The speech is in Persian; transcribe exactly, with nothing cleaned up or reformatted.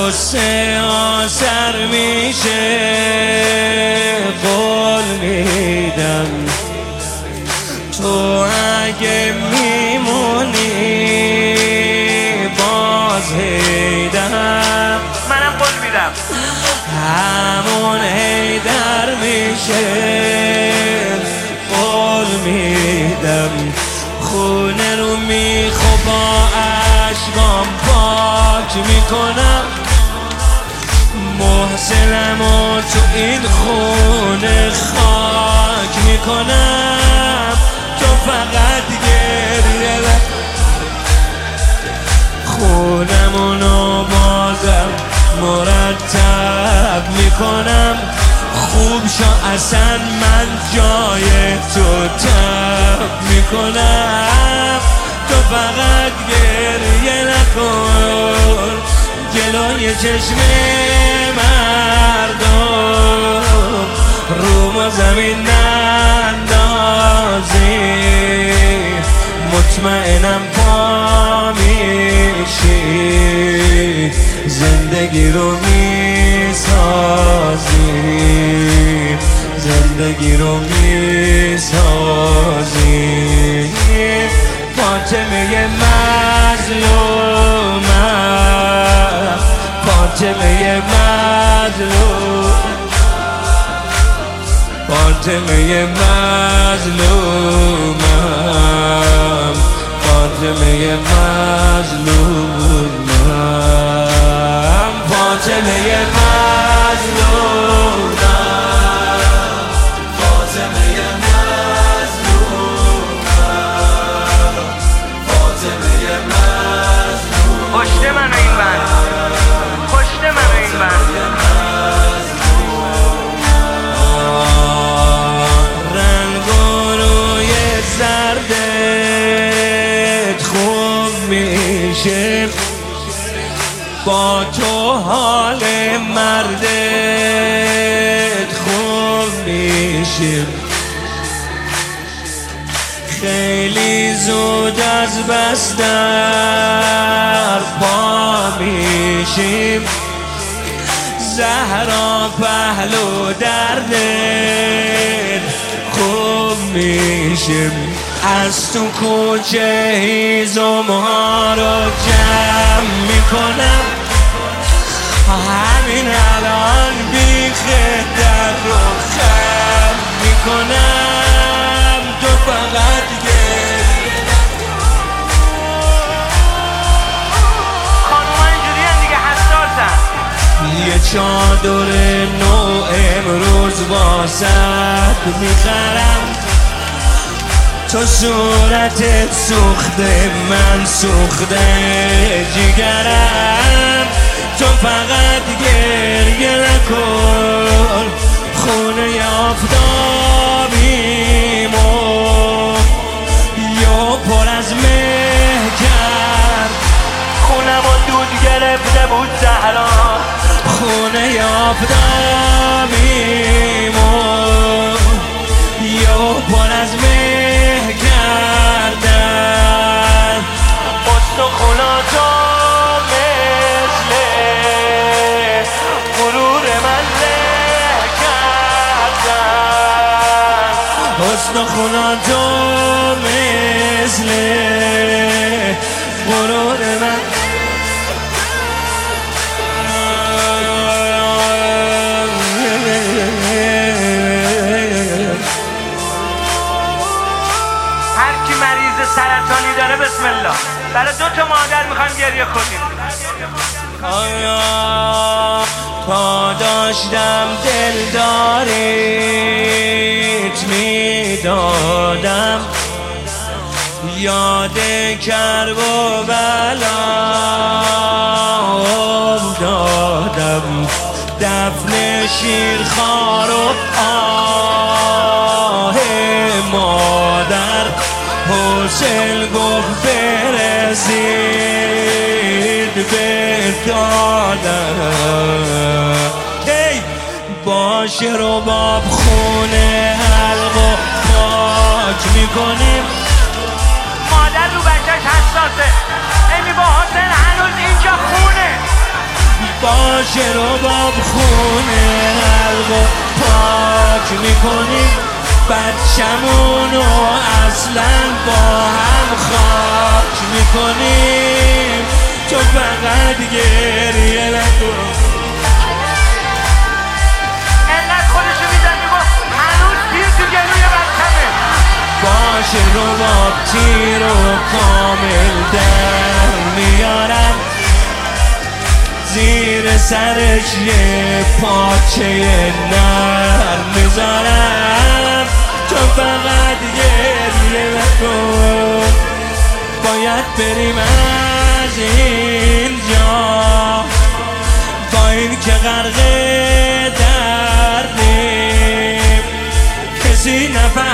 قصه آسر میشه قول میدم تو اگه میمونی باز هیدر منم قول میدم همون هیدر میشه قول میدم خونه رو میخو با عشقام پاک میکنم محسنمو تو این خونه خاک میکنم تو فقط گریه خونمونو بازم مرتب میکنم خوب شو اصلا من جای تو تب میکنم تو فقط گریه نکن جلوی چشم مردم رو ما زمین نندازی مطمئنم پا میشی زندگی رو میسازی زندگی رو میسازی فاطمه مظلومم فاطمه مظلوم فاطمه مظلومم فاطمه مظلومم فاطمه مظلومم فاطمه مظلومم فاطمه مظلومم پشت من این بند پشت من این بند رنگ روی زردت خوب میشه با تو حال مردت خوب میشه خیلی زود از بستر پا میشیم زهرا پهلو دردت خوب میشیم از تو کوچه هیزم ها رو جمع میکنم همین الان بیخ در رو خم میکنم تو فقط گریه خانوما اینجوری هم دیگه حساسن یه چادر نو امروز واسط میخرم تو صورتت سوخته من سوخته جگرم تو فقط گریه نکن خونه آفتابیم و یا پر از مه کرد خونم و دود گرفته بود زهرا خونه آفتابیم و یا پر از مه کردن استخوناتو مثل غرور من له کردن استخوناتو مثل غرور من هر کی مریض سرطانی داره بسم الله برای دو تا مادر میخوایم گریه کنیم آیا تا داشتم دلداریت میدادم یاد کرب و بلا افتادم دفن شیرخوار و آه مادر حسین گفت برسید به دادم ای باشه رو باب خونه حلق و پاک میکنیم مادر رو بچهش حساسه امی با حسین هنوز اینجا خونه با باشه رباب خونه حلق و پاک میکنیم بچمونو اصلا با هم خاک میکنیم تو فقط گریه نکن انقدر خودشو میزن میگو هنوز تیر تو گلوی بچمه باشه رباب تیر و کامل در میارم زیر سرش یه پاچه نر میذارم تو فقط گریه نکن باید بریم از اینجا با این که غرق دردیم کسی نفر